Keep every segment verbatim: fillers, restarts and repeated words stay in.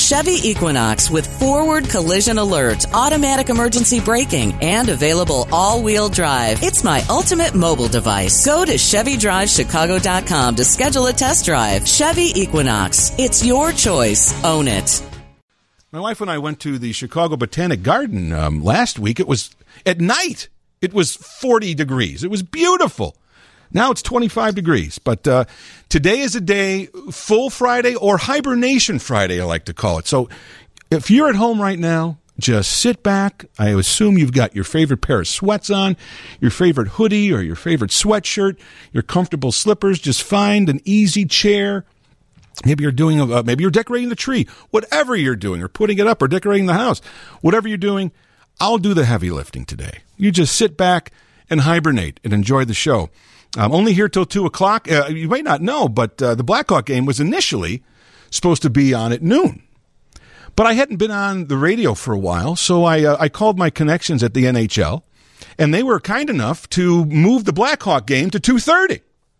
Chevy Equinox with forward collision alert, automatic emergency braking, and available all-wheel drive. It's my ultimate mobile device. Go to Chevy Drive Chicago dot com to schedule a test drive. Chevy Equinox. It's your choice. Own it. My wife and I went to the Chicago Botanic Garden um, last week. It was at night. It was forty degrees. It was beautiful. Now it's twenty-five degrees. But uh, today is a day, full Friday or hibernation Friday, I like to call it. So if you're at home right now, just sit back. I assume you've got your favorite pair of sweats on, your favorite hoodie or your favorite sweatshirt, your comfortable slippers. Just find an easy chair. Maybe you're doing, uh, maybe you're decorating the tree. Whatever you're doing, or putting it up, or decorating the house. Whatever you're doing, I'll do the heavy lifting today. You just sit back and hibernate and enjoy the show. I'm only here till two o'clock. Uh, you may not know, but uh, the Blackhawk game was initially supposed to be on at noon. But I hadn't been on the radio for a while, so I uh, I called my connections at the N H L, and they were kind enough to move the Blackhawk game to two thirty.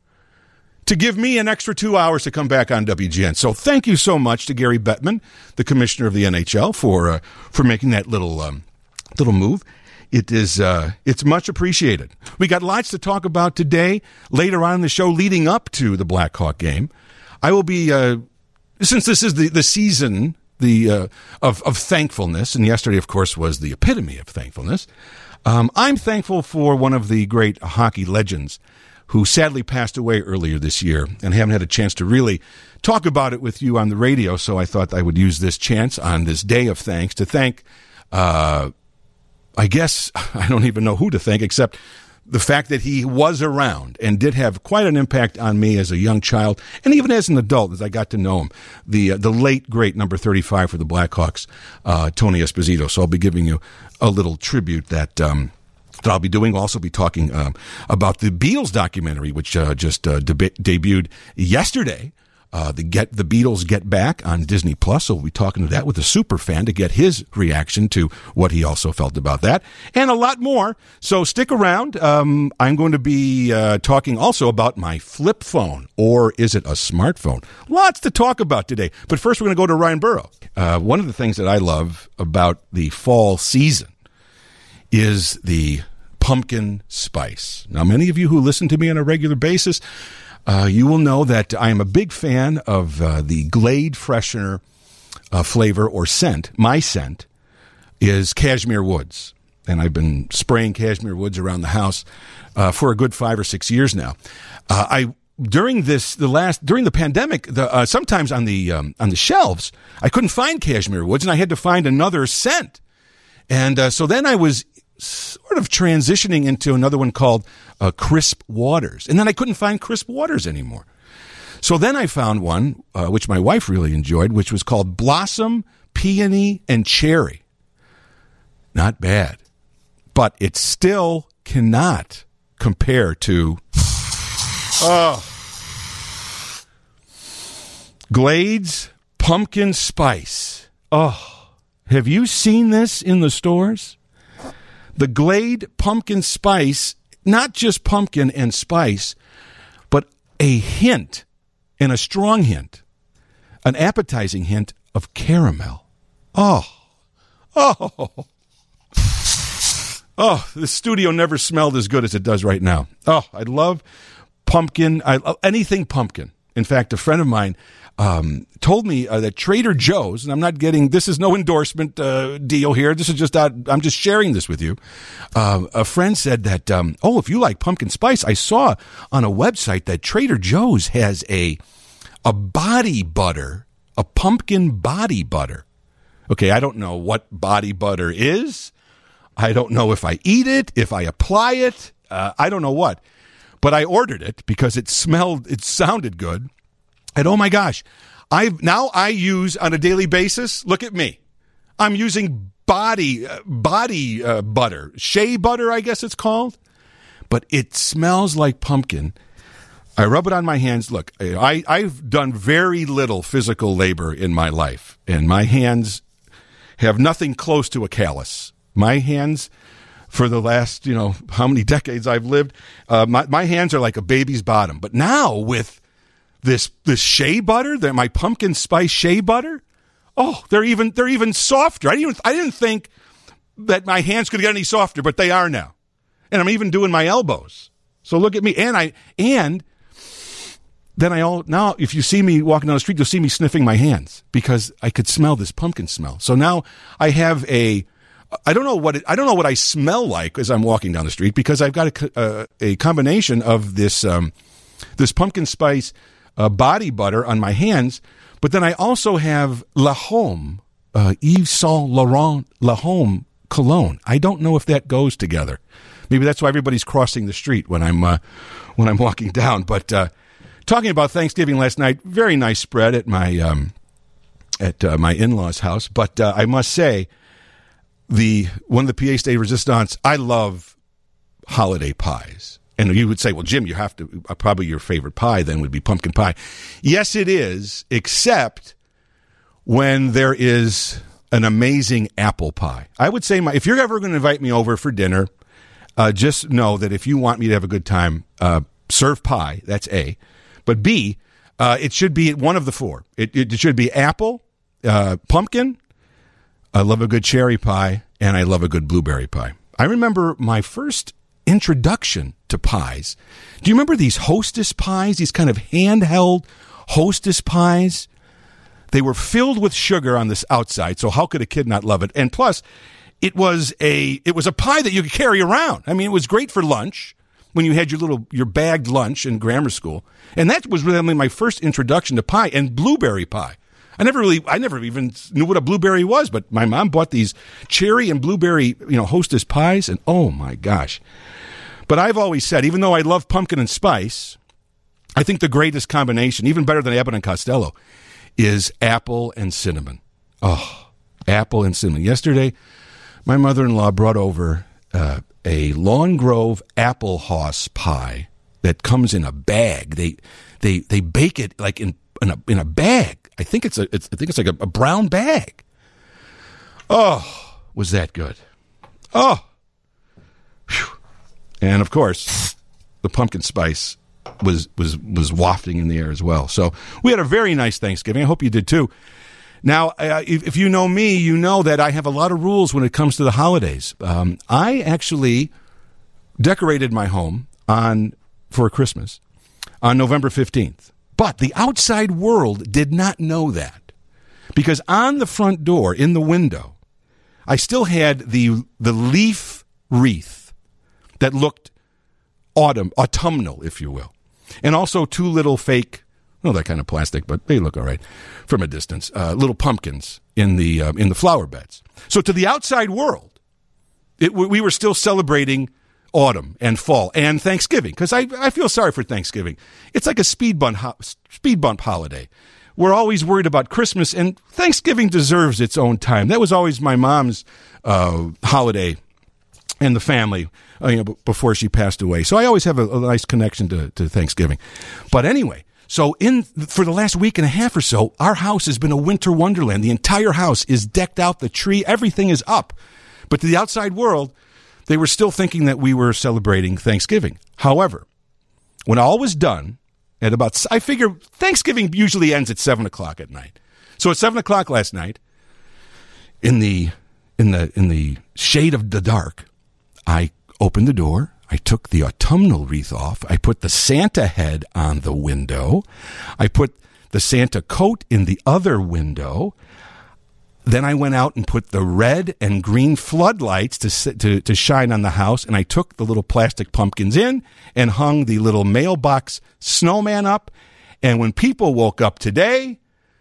To give me an extra two hours to come back on W G N. So thank you so much to Gary Bettman, the commissioner of the N H L, for uh, for making that little um, little move. It is uh, it's much appreciated. We got lots to talk about today. Later on in the show, leading up to the Blackhawk game, I will be uh, since this is the the season the uh, of of thankfulness, and yesterday, of course, was the epitome of thankfulness. Um, I'm thankful for one of the great hockey legends who sadly passed away earlier this year, and haven't had a chance to really talk about it with you on the radio, so I thought I would use this chance on this day of thanks to thank, uh, I guess, I don't even know who to thank, except the fact that he was around and did have quite an impact on me as a young child, and even as an adult, as I got to know him, the uh, the late, great number thirty-five for the Blackhawks, uh, Tony Esposito. So I'll be giving you a little tribute that... Um, that I'll be doing. We'll also be talking um, about the Beatles documentary, which uh, just uh, deb- debuted yesterday. Uh, the Get the Beatles Get Back on Disney Plus. So we'll be talking to that with a super fan to get his reaction to what he also felt about that, and a lot more. So stick around. Um, I'm going to be uh, talking also about my flip phone, or is it a smartphone? Lots to talk about today. But first, we're going to go to Ryan Burrow. Uh, one of the things that I love about the fall season is the pumpkin spice. Now, many of you who listen to me on a regular basis, uh, you will know that I am a big fan of uh, the Glade freshener uh, flavor or scent. My scent is Cashmere Woods, and I've been spraying Cashmere Woods around the house uh, for a good five or six years now. Uh, I during this the last during the pandemic, the, uh, sometimes on the um, on the shelves, I couldn't find Cashmere Woods, and I had to find another scent. And uh, so then I was sort of transitioning into another one called uh, Crisp Waters. And then I couldn't find Crisp Waters anymore. So then I found one, uh, which my wife really enjoyed, which was called Blossom, Peony, and Cherry. Not bad. But it still cannot compare to oh, Glade's Pumpkin Spice. Oh, have you seen this in the stores? The Glade Pumpkin Spice, not just pumpkin and spice, but a hint, and a strong hint, an appetizing hint of caramel. Oh, oh, oh, the studio never smelled as good as it does right now. Oh, I love pumpkin, I love anything pumpkin. In fact, a friend of mine um, told me uh, that Trader Joe's, and I'm not getting, this is no endorsement uh, deal here. This is just, uh, I'm just sharing this with you. Uh, a friend said that, um, oh, if you like pumpkin spice, I saw on a website that Trader Joe's has a, a body butter, a pumpkin body butter. Okay, I don't know what body butter is. I don't know if I eat it, if I apply it. Uh, I don't know what. But I ordered it because it smelled, it sounded good. And oh my gosh, I now I use on a daily basis, look at me. I'm using body uh, body uh, butter, shea butter, I guess it's called. But it smells like pumpkin. I rub it on my hands. Look, I, I've done very little physical labor in my life, and my hands have nothing close to a callus. My hands, for the last, you know, how many decades I've lived, uh, my, my hands are like a baby's bottom. But now with this this shea butter, that my pumpkin spice shea butter, Oh, they're even they're even softer. I didn't even, I didn't think that my hands could get any softer, but they are now. And I'm even doing my elbows. So look at me. And I and then I all now if you see me walking down the street, you'll see me sniffing my hands because I could smell this pumpkin smell. So now I have a I don't know what it, I don't know what I smell like as I'm walking down the street because I've got a, a, a combination of this um, this pumpkin spice uh, body butter on my hands, but then I also have La Homme uh, Yves Saint Laurent La Homme cologne. I don't know if that goes together. Maybe that's why everybody's crossing the street when I'm uh, when I'm walking down. But uh, talking about Thanksgiving last night, very nice spread at my um, at uh, my in-laws' house. But uh, I must say, the one of the pièces de résistance, I love holiday pies. And you would say, well, Jim, you have to, uh, probably your favorite pie then would be pumpkin pie. Yes, it is, except when there is an amazing apple pie. I would say, my, if you're ever going to invite me over for dinner, uh, just know that if you want me to have a good time, uh, serve pie. That's A. But B, uh, it should be one of the four. It, it should be apple, uh, pumpkin. I love a good cherry pie, and I love a good blueberry pie. I remember my first introduction to pies. Do you remember these Hostess pies, these kind of handheld Hostess pies? They were filled with sugar on this outside, so how could a kid not love it? And plus, it was a it was a pie that you could carry around. I mean, it was great for lunch when you had your little your bagged lunch in grammar school. And that was really my first introduction to pie, and blueberry pie. I never really, I never even knew what a blueberry was, but my mom bought these cherry and blueberry, you know, Hostess pies, and oh my gosh. But I've always said, even though I love pumpkin and spice, I think the greatest combination, even better than Abbott and Costello, is apple and cinnamon. Oh, apple and cinnamon. Yesterday, my mother-in-law brought over uh, a Lawn Grove apple house pie that comes in a bag. They they they bake it like in in a in a bag. I think it's a it's, I think it's like a, a brown bag. Oh, was that good? Oh, whew. And of course, the pumpkin spice was was was wafting in the air as well. So we had a very nice Thanksgiving. I hope you did too. Now, uh, if, if you know me, you know that I have a lot of rules when it comes to the holidays. Um, I actually decorated my home on for Christmas on November fifteenth. But the outside world did not know that, because on the front door, in the window, I still had the the leaf wreath that looked autumn, autumnal, if you will, and also two little fake, well, that kind of plastic, but they look all right from a distance, uh, little pumpkins in the uh, in the flower beds. So to the outside world, it, we were still celebrating autumn and fall and Thanksgiving, because I, I feel sorry for Thanksgiving. It's like a speed bump, ho- speed bump holiday. We're always worried about Christmas, and Thanksgiving deserves its own time. That was always my mom's uh, holiday and the family uh, you know, b- before she passed away. So I always have a, a nice connection to, to Thanksgiving. But anyway, so in for the last week and a half or so, our house has been a winter wonderland. The entire house is decked out. The tree, everything is up. But to the outside world, they were still thinking that we were celebrating Thanksgiving. However, when all was done, at about, I figure Thanksgiving usually ends at seven o'clock at night. So at seven o'clock last night, in the in the in the shade of the dark, I opened the door. I took the autumnal wreath off. I put the Santa head on the window. I put the Santa coat in the other window. Then I went out and put the red and green floodlights to, to to shine on the house, and I took the little plastic pumpkins in and hung the little mailbox snowman up. And when people woke up today,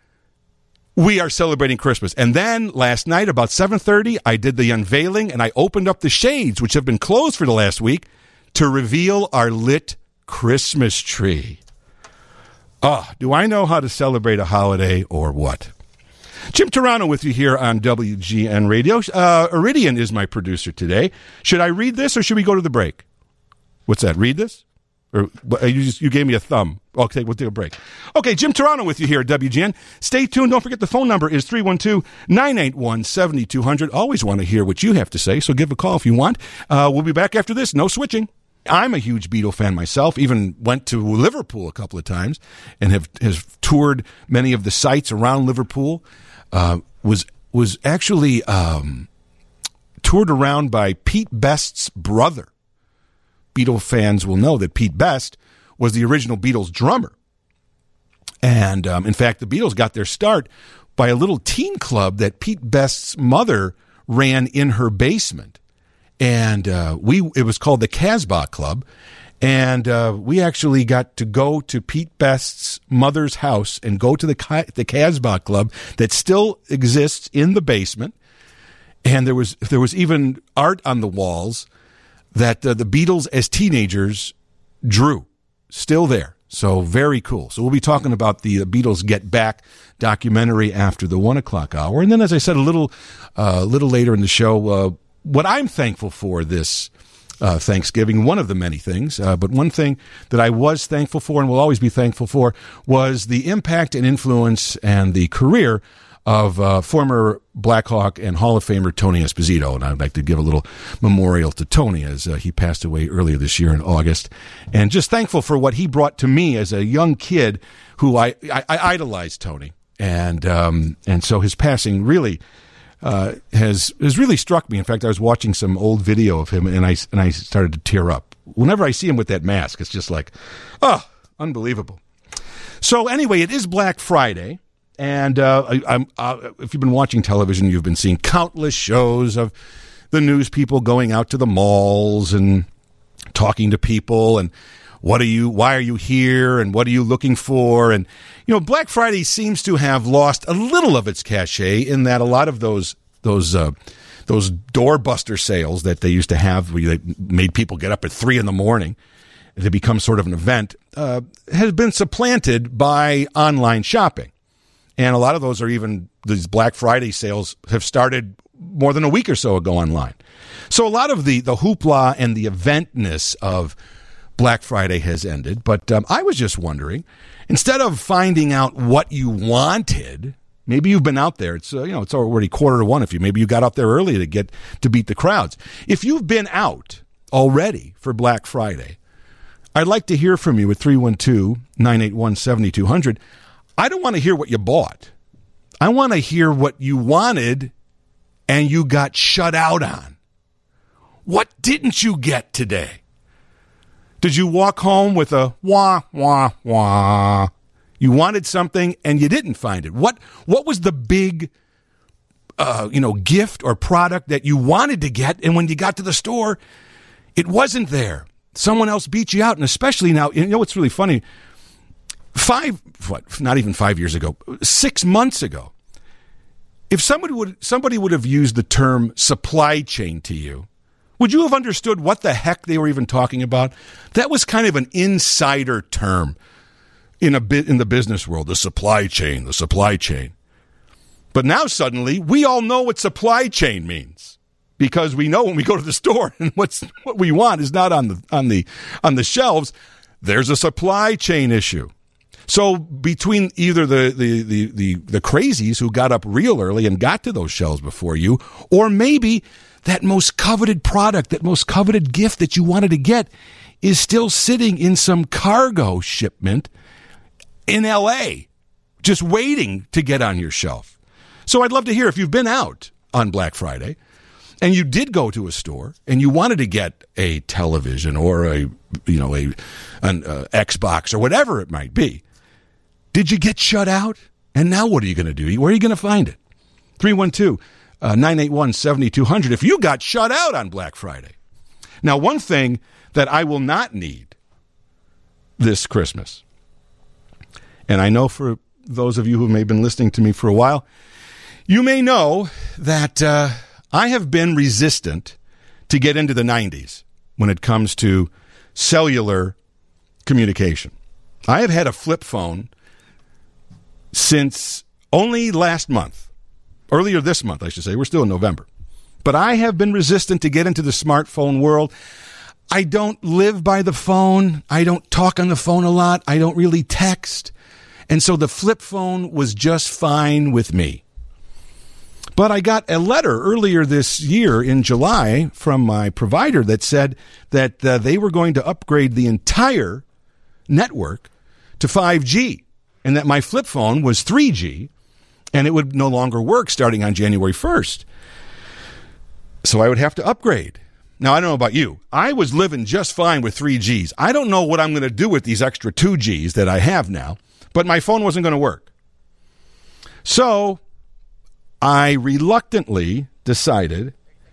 we are celebrating Christmas. And then last night, about seven thirty, I did the unveiling, and I opened up the shades, which have been closed for the last week, to reveal our lit Christmas tree. Oh, do I know how to celebrate a holiday or what? Jim Turano with you here on W G N Radio. Uh, Iridian is my producer today. Should I read this or should we go to the break? What's that? Read this? Or you just you gave me a thumb. Okay, we'll take a break. Okay, Jim Turano with you here at W G N. Stay tuned. Don't forget the phone number is three one two, nine eight one, seven two zero zero. Always want to hear what you have to say, so give a call if you want. Uh, we'll be back after this. No switching. I'm a huge Beatle fan myself, even went to Liverpool a couple of times and have has toured many of the sites around Liverpool. uh, was was actually um, toured around by Pete Best's brother. Beatle fans will know that Pete Best was the original Beatles drummer. And, um, in fact, the Beatles got their start by a little teen club that Pete Best's mother ran in her basement. And uh, we it was called the Casbah Club. And uh, we actually got to go to Pete Best's mother's house and go to the, the Casbah Club that still exists in the basement. And there was there was even art on the walls that uh, the Beatles as teenagers drew, still there. So very cool. So we'll be talking about the uh, Beatles Get Back documentary after the one o'clock hour. And then, as I said, a little uh, little later in the show, uh, what I'm thankful for this uh, Thanksgiving, one of the many things, uh, but one thing that I was thankful for and will always be thankful for was the impact and influence and the career of uh, former Blackhawk and Hall of Famer Tony Esposito. And I'd like to give a little memorial to Tony as uh, he passed away earlier this year in August. And just thankful for what he brought to me as a young kid who I, I, I idolized Tony. And um, and so his passing really uh, has has really struck me. In fact, I was watching some old video of him, and I, and I started to tear up. Whenever I see him with that mask, it's just like, oh, unbelievable. So anyway, it is Black Friday. And uh, I, I'm, uh, if you've been watching television, you've been seeing countless shows of the news people going out to the malls and talking to people and what are you, why are you here, and what are you looking for? And, you know, Black Friday seems to have lost a little of its cachet in that a lot of those those uh, those doorbuster sales that they used to have, where they made people get up at three in the morning to become sort of an event, uh, has been supplanted by online shopping. And a lot of those are even, these Black Friday sales have started more than a week or so ago online. So a lot of the, the hoopla and the eventness of Black Friday has ended. But um, I was just wondering, instead of finding out what you wanted, maybe you've been out there. It's uh, you know it's already quarter to one. If you maybe you got out there early to get to beat the crowds. If you've been out already for Black Friday, I'd like to hear from you at three one two, nine eight one, seven two zero zero. I don't want to hear what you bought. I want to hear what you wanted and you got shut out on. What didn't you get today? Did you walk home with a wah, wah, wah? You wanted something and you didn't find it. What what was the big uh, you know, gift or product that you wanted to get, and when you got to the store, it wasn't there? Someone else beat you out. And especially now, you know what's really funny? Five, what, not even five years ago, six months ago, if somebody would somebody would have used the term supply chain to you, would you have understood what the heck they were even talking about? That was kind of an insider term in a bit in the business world, the supply chain, the supply chain. But now suddenly we all know what supply chain means, because we know when we go to the store and what's what we want is not on the on the on the shelves. There's a supply chain issue. So between either the, the, the, the, the crazies who got up real early and got to those shelves before you, or maybe that most coveted product, that most coveted gift that you wanted to get is still sitting in some cargo shipment in L A, just waiting to get on your shelf. So I'd love to hear if you've been out on Black Friday and you did go to a store and you wanted to get a television or a, you know, a an uh, Xbox or whatever it might be. Did you get shut out? And now what are you going to do? Where are you going to find it? three one two, nine eight one, seven two zero zero if you got shut out on Black Friday. Now, one thing that I will not need this Christmas, and I know for those of you who may have been listening to me for a while, you may know that uh, I have been resistant to get into the nineties when it comes to cellular communication. I have had a flip phone since only last month, earlier this month, I should say. We're still in November. But I have been resistant to get into the smartphone world. I don't live by the phone. I don't talk on the phone a lot. I don't really text. And so the flip phone was just fine with me. But I got a letter earlier this year in July from my provider that said that uh, they were going to upgrade the entire network to five G, and that my flip phone was three G, and it would no longer work starting on January first. So I would have to upgrade. Now, I don't know about you. I was living just fine with three Gs. I don't know what I'm going to do with these extra two Gs that I have now, but my phone wasn't going to work. So I reluctantly decided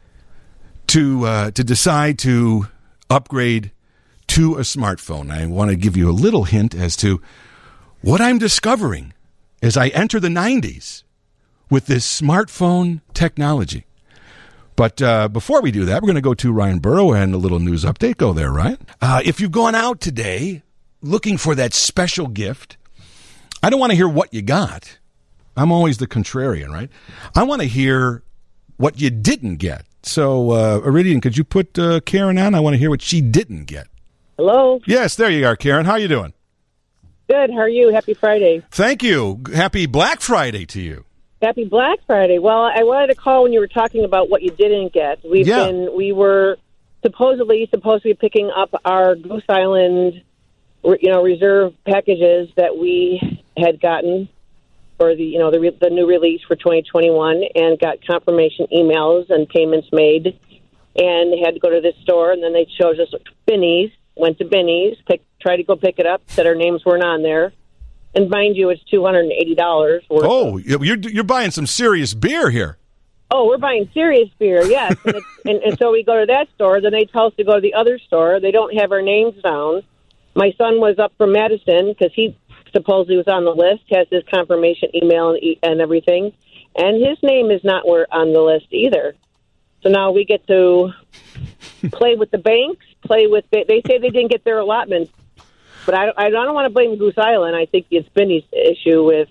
to uh, to decide to upgrade to a smartphone. I want to give you a little hint as to what I'm discovering as I enter the nineties with this smartphone technology. But uh, before we do that, we're going to go to Ryan Burrow and a little news update. Go there, Ryan. Uh, if you've gone out today looking for that special gift, I don't want to hear what you got. I'm always the contrarian, right? I want to hear what you didn't get. So, uh, Iridian, could you put uh, Karen on? I want to hear what she didn't get. Hello? Yes, there you are, Karen. How are you doing? Good. How are you? Happy Friday. Thank you. Happy Black Friday to you. Happy Black Friday. Well, I wanted to call when you were talking about what you didn't get. We've Yeah. been, we were supposedly supposed to be picking up our Goose Island, you know, reserve packages that we had gotten for the, you know, the re- the new release for twenty twenty-one, and got confirmation emails and payments made, and had to go to this store, and then they chose us Binny's. Went to Binny's, pick, tried to go pick it up, said our names weren't on there. And mind you, it's two hundred eighty dollars worth. Oh, you're you're buying some serious beer here. Oh, we're buying serious beer, yes. and, it's, and, and so we go to that store. Then they tell us to go to the other store. They don't have our names down. My son was up from Madison because he supposedly was on the list, has his confirmation email and, e- and everything. And his name is not where on the list either. So now we get to play with the banks, play with... They, they say they didn't get their allotments. But I, I don't want to blame Goose Island. I think it's Binny's issue with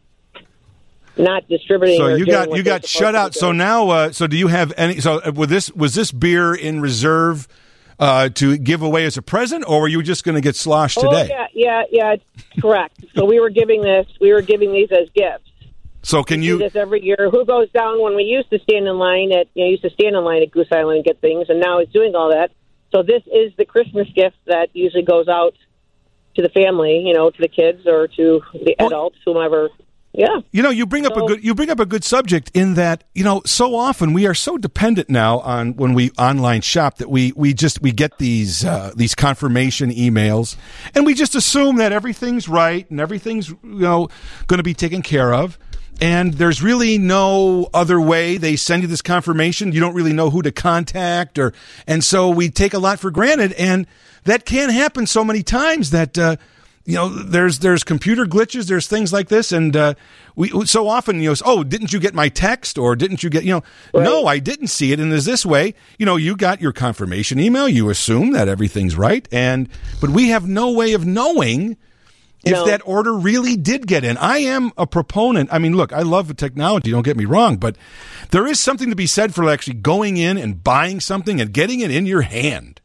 not distributing. So or you doing got what you they're got supposed shut to out. do. So now, uh, so do you have any? So was this was this beer in reserve uh, to give away as a present, or were you just going to get sloshed Oh, today? yeah, yeah, yeah, correct. So we were giving this, we were giving these as gifts. So can We you? do this every year. Who goes down when we used to stand in line at, you know, used to stand in line at Goose Island and get things, and now it's doing all that. So this is the Christmas gift that usually goes out to the family, you know, to the kids or to the Well, adults, whomever. Yeah. You know, you bring up a So- good you bring up a good subject in that, you know, so often we are so dependent now on when we online shop that we we just we get these uh, these confirmation emails and we just assume that everything's right and everything's, you know, going to be taken care of. And there's really no other way. They send you this confirmation. You don't really know who to contact, or and so we take a lot for granted, and that can happen so many times that uh, you know there's there's computer glitches, there's things like this, and uh, we so often you know oh didn't you get my text, or didn't you get you know Right. no I didn't see it, and is this way you know you got your confirmation email, you assume that everything's right, and but we have no way of knowing if No. that order really did get in. I am a proponent. I mean, look, I love the technology, don't get me wrong, but there is something to be said for actually going in and buying something and getting it in your hand.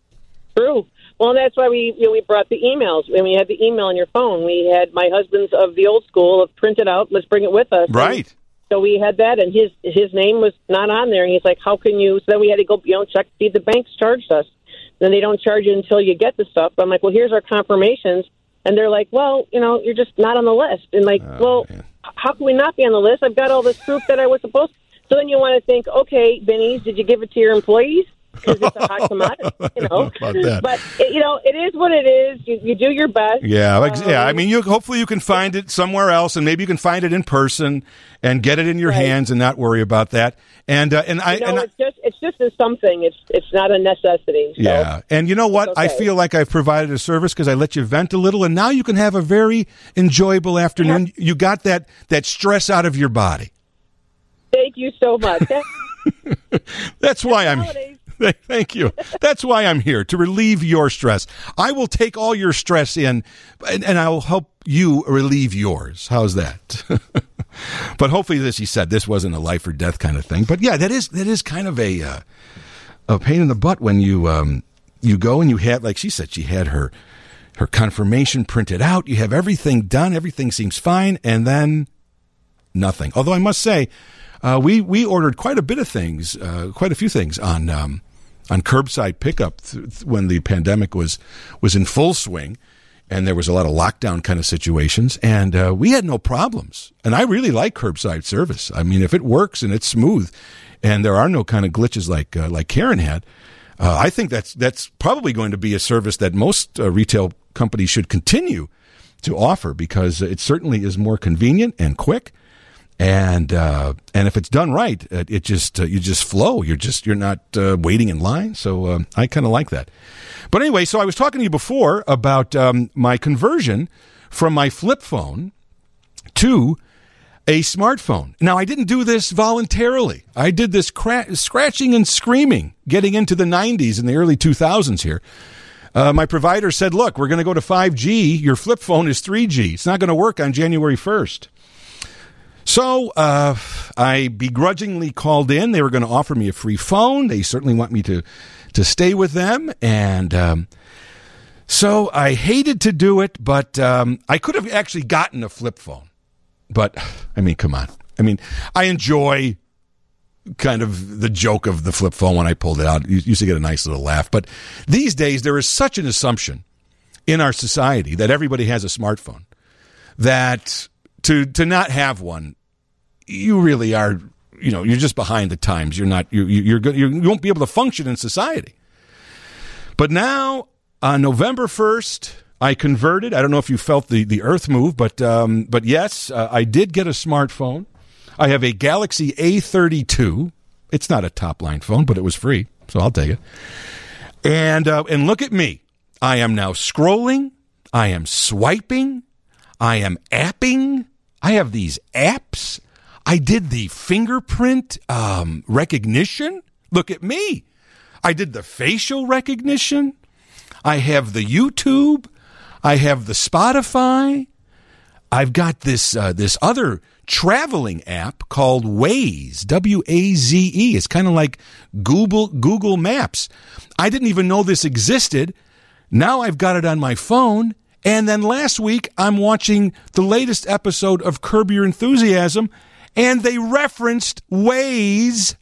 True. Well, that's why we you know, we brought the emails. When we had the email on your phone, we had my husband's of the old school of print it out. Let's bring it with us. Right. And so we had that, and his his name was not on there. And he's like, "How can you?" So then we had to go, you know, check to see if the banks charged us. Then they don't charge you until you get the stuff. I'm like, "Well, here's our confirmations," and they're like, "Well, you know, you're just not on the list." And like, Oh, well, man. how can we not be on the list? I've got all this proof that I was supposed. So then you want to think, okay, Benny's, did you give it to your employees? Because it's a hot commodity, you know. About that. But it, you know, it is what it is. You, you do your best. Yeah, like, yeah. I Um, mean, you hopefully you can find it somewhere else, and maybe you can find it in person and get it in your Right. hands and not worry about that. And uh, and I You know, and I, it's just it's just a something. It's it's not a necessity. So. yeah, and you know what? I okay. feel like I've provided a service because I let you vent a little, and now you can have a very enjoyable afternoon. You got that that stress out of your body. Thank you so much. That's why I'm. holidays. Thank you. That's why I'm here, to relieve your stress. I will take all your stress in, and, and I will help you relieve yours. How's that? But hopefully, this he said this wasn't a life or death kind of thing. But yeah, that is that is kind of a uh, a pain in the butt when you um, you go and you have, like she said, she had her her confirmation printed out. You have everything done. Everything seems fine, and then nothing. Although I must say, uh, we we ordered quite a bit of things, uh, quite a few things on um, on curbside pickup th- th- when the pandemic was was in full swing, and there was a lot of lockdown kind of situations, and uh, we had no problems. And I really like curbside service. I mean, if it works and it's smooth, and there are no kind of glitches like uh, like Karen had, uh, I think that's that's probably going to be a service that most uh, retail companies should continue to offer, because it certainly is more convenient and quick. And uh, and if it's done right, it, it just uh, you just flow. You're just you're not uh, waiting in line. So uh, I kind of like that. But anyway, so I was talking to you before about um, my conversion from my flip phone to a smartphone. Now, I didn't do this voluntarily. I did this cra- scratching and screaming, getting into the nineties and the early two thousands here. Uh, my provider said, "Look, we're going to go to five G. Your flip phone is three G. It's not going to work on January first." So uh, I begrudgingly called in. They were going to offer me a free phone. They certainly want me to, to stay with them. And um, so I hated to do it, but um, I could have actually gotten a flip phone. But, I mean, come on. I mean, I enjoy kind of the joke of the flip phone when I pulled it out. You used to get a nice little laugh. But these days, there is such an assumption in our society that everybody has a smartphone, that to to not have one, you really are, you know, you're just behind the times. You're not, you you're good. You won't be able to function in society. But now, on November first, I converted. I don't know if you felt the, the earth move, but um, but yes, uh, I did get a smartphone. I have a Galaxy A thirty-two. It's not a top-line phone, but it was free, so I'll take it. And uh, and look at me. I am now scrolling. I am swiping. I am apping. I have these apps. I did the fingerprint um, recognition. Look at me. I did the facial recognition. I have the YouTube. I have the Spotify. I've got this uh, this other traveling app called Waze, W A Z E. It's kind of like Google Google Maps. I didn't even know this existed. Now I've got it on my phone. And then last week, I'm watching the latest episode of Curb Your Enthusiasm, and they referenced Waze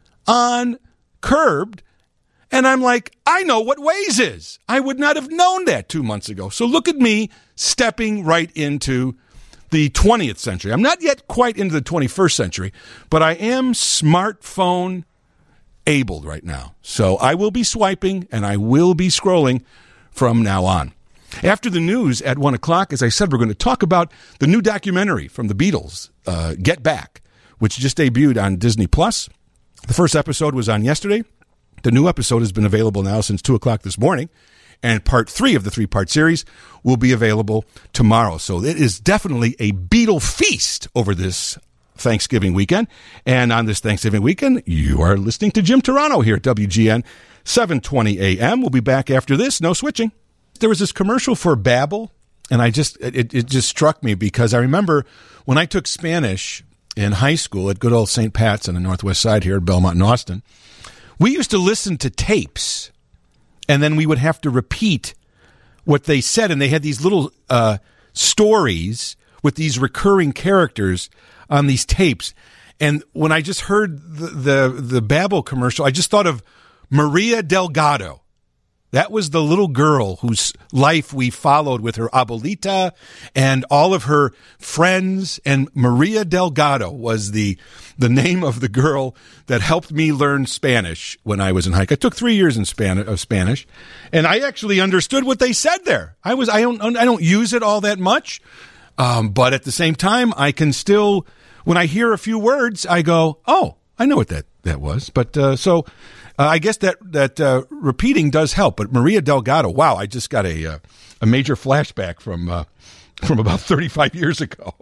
on Curbed. And I'm like, I know what Waze is. I would not have known that two months ago. So look at me stepping right into the twentieth century. I'm not yet quite into the twenty-first century, but I am smartphone abled right now. So I will be swiping and I will be scrolling from now on. After the news at one o'clock, as I said, we're going to talk about the new documentary from the Beatles, uh, Get Back, which just debuted on Disney Plus. The first episode was on yesterday. The new episode has been available now since two o'clock this morning, and part three of the three-part series will be available tomorrow. So it is definitely a Beatle feast over this Thanksgiving weekend. And on this Thanksgiving weekend, you are listening to Jim Turano here at W G N seven twenty A M. We'll be back after this. No switching. There was this commercial for Babbel, and I just it, it just struck me because I remember when I took Spanish in high school at good old Saint Pat's on the Northwest Side here at Belmont and Austin. We used to listen to tapes, and then we would have to repeat what they said, and they had these little uh, stories with these recurring characters on these tapes. And when I just heard the, the, the Babbel commercial, I just thought of Maria Delgado. That was the little girl whose life we followed with her abuelita and all of her friends. And Maria Delgado was the the name of the girl that helped me learn Spanish when I was in high school. I took three years in Spanish, of Spanish, and I actually understood what they said there. I was I don't I don't use it all that much, um, but at the same time, I can still, when I hear a few words, I go, oh, I know what that that was. But uh, so. Uh, I guess that that uh, repeating does help, but Maria Delgado, wow! I just got a uh, a major flashback from uh, from about thirty-five years ago.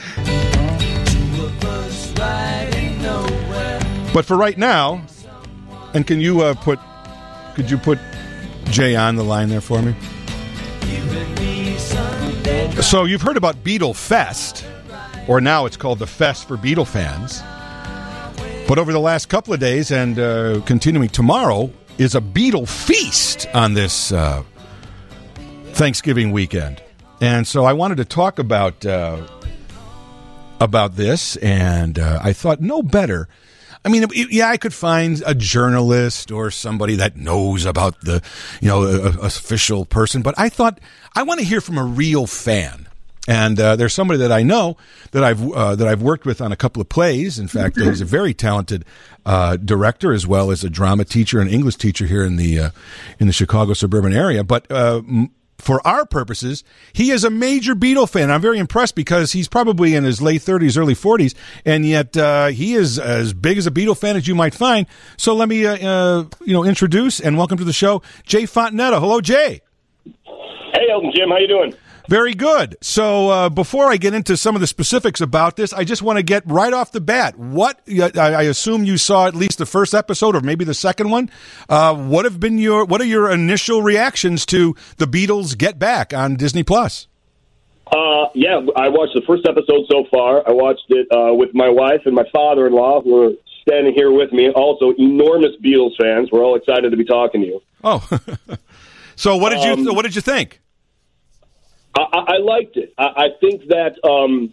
But for right now, and can you uh, put could you put Jay on the line there for me? So you've heard about Beatle Fest, or now it's called the Fest for Beatle fans. But over the last couple of days and uh, continuing tomorrow is a Beatle feast on this uh, Thanksgiving weekend. And so I wanted to talk about uh, about this, and uh, I thought no better. I mean, yeah, I could find a journalist or somebody that knows about the, you know, a, a official person. But I thought I want to hear from a real fan. And uh, there's somebody that I know that I've uh, that I've worked with on a couple of plays. In fact, he's a very talented uh, director as well as a drama teacher and English teacher here in the uh, in the Chicago suburban area. But uh, for our purposes, he is a major Beatle fan. I'm very impressed because he's probably in his late thirties, early forties, and yet uh, he is as big as a Beatle fan as you might find. So let me uh, uh, you know introduce and welcome to the show, Jay Fontanetta. Hello, Jay. Hey, Elton Jim. How you doing? Very good. So uh, before I get into some of the specifics about this, I just want to get right off the bat. What I, I assume you saw at least the first episode, or maybe the second one. Uh, what have been your What are your initial reactions to the Beatles Get Back on Disney Plus? Uh, yeah, I watched the first episode so far. I watched it uh, with my wife and my father-in-law, who are standing here with me. Also, enormous Beatles fans. We're all excited to be talking to you. Oh, so what did you Um, What did you think? I, I liked it. I, I think that, um,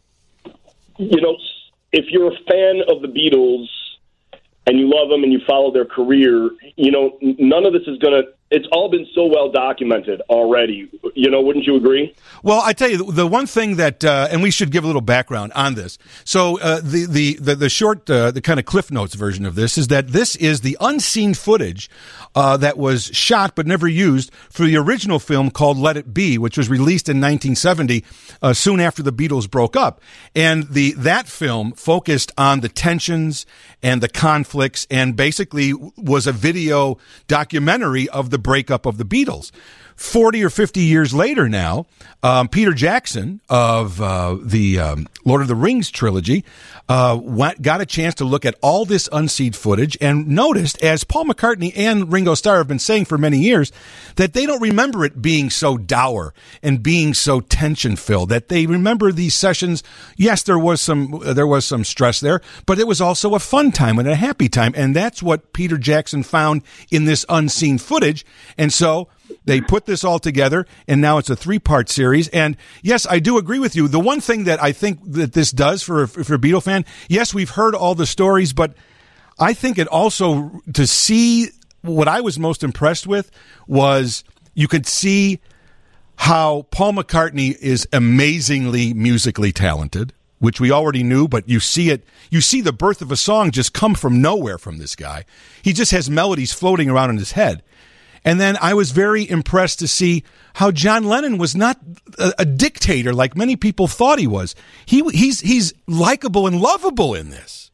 you know, if you're a fan of the Beatles and you love them and you follow their career, you know, none of this is going to, it's all been so well documented already. You know, wouldn't you agree? Well, I tell you, the one thing that, uh, and we should give a little background on this. So uh, the, the, the, the short, uh, the kind of Cliff Notes version of this is that this is the unseen footage uh, that was shot but never used for the original film called Let It Be, which was released in nineteen seventy, uh, soon after the Beatles broke up. And the that film focused on the tensions and the conflicts and basically was a video documentary of the breakup of the Beatles. forty or fifty years later now, um, Peter Jackson of uh, the um, Lord of the Rings trilogy uh, went, got a chance to look at all this unseen footage and noticed, as Paul McCartney and Ringo Starr have been saying for many years, that they don't remember it being so dour and being so tension-filled, that they remember these sessions. Yes, there was some there was some stress there, but it was also a fun time and a happy time, and that's what Peter Jackson found in this unseen footage. And so they put this all together, and now it's a three-part series. And yes, I do agree with you. The one thing that I think that this does for, for a Beatle fan, yes, we've heard all the stories, but I think it also, to see, what I was most impressed with was you could see how Paul McCartney is amazingly musically talented, which we already knew, but you see it, you see the birth of a song just come from nowhere from this guy. He just has melodies floating around in his head. And then I was very impressed to see how John Lennon was not a, a dictator like many people thought he was. He he's he's likable and lovable in this.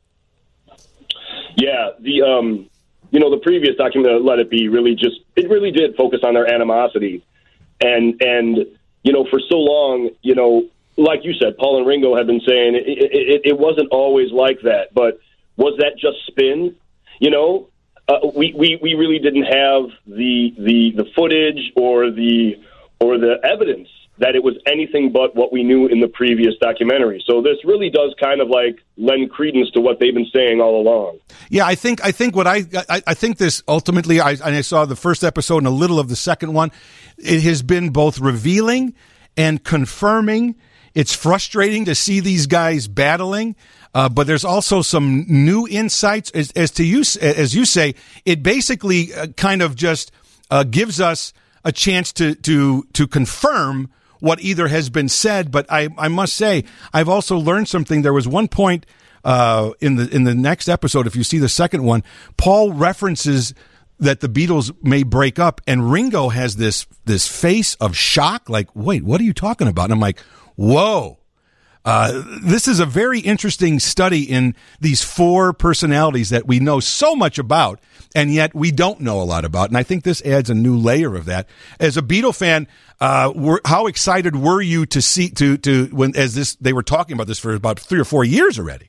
Yeah, the um, you know, the previous document, Let It Be, really just it really did focus on their animosity, and and you know, for so long, you know, like you said, Paul and Ringo have been saying it, it, it wasn't always like that, but was that just spin? You know. Uh, we, we, we really didn't have the the the footage or the or the evidence that it was anything but what we knew in the previous documentary. So this really does kind of like lend credence to what they've been saying all along. Yeah, I think I think what I I, I think this ultimately I, I saw the first episode and a little of the second one. It has been both revealing and confirming. It's frustrating to see these guys battling. Uh, but there's also some new insights, as, as to you, as you say. It basically uh, kind of just uh, gives us a chance to to to confirm what either has been said. But I, I must say, I've also learned something. There was one point uh, in the in the next episode, if you see the second one, Paul references that the Beatles may break up, and Ringo has this this face of shock, like, "Wait, what are you talking about?" And I'm like, "Whoa." Uh, this is a very interesting study in these four personalities that we know so much about, and yet we don't know a lot about. And I think this adds a new layer of that. As a Beatle fan, uh, were, how excited were you to see to to when as this they were talking about this for about three or four years already?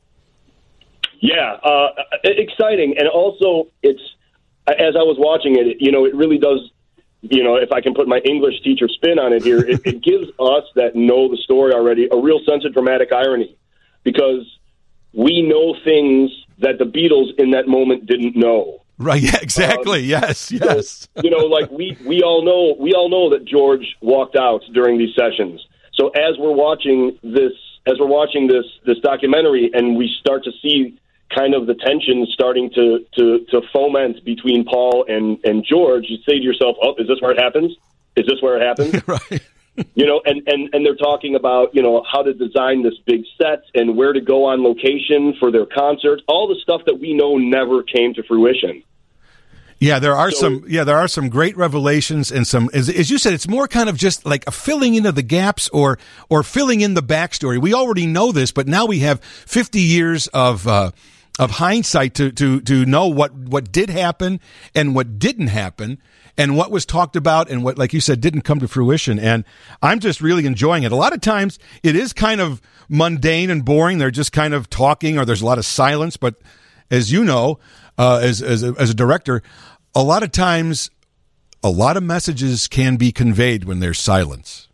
Yeah, uh, exciting, and also it's as I was watching it, you know, it really does. You know, if I can put my English teacher spin on it here, it, it gives us that know the story already a real sense of dramatic irony, because we know things that the Beatles in that moment didn't know. Right. Yeah, exactly. Um, yes. Yes. So, you know, like we, we all know, we all know that George walked out during these sessions. So as we're watching this, as we're watching this, this documentary, and we start to see kind of the tension starting to, to, to foment between Paul and, and George, you say to yourself, oh, is this where it happens? Is this where it happens? Right. You know, and, and, and they're talking about, you know, how to design this big set and where to go on location for their concerts, all the stuff that we know never came to fruition. Yeah, there are So- some. Yeah, there are some great revelations and some. As, as you said, it's more kind of just like a filling in of the gaps or or filling in the backstory. We already know this, but now we have fifty years of uh, of hindsight to to to know what what did happen and what didn't happen, and what was talked about and what, like you said, didn't come to fruition. And I'm just really enjoying it. A lot of times it is kind of mundane and boring. They're just kind of talking, or there's a lot of silence. But as you know, uh, as as a, as a director, a lot of times, a lot of messages can be conveyed when there's silence.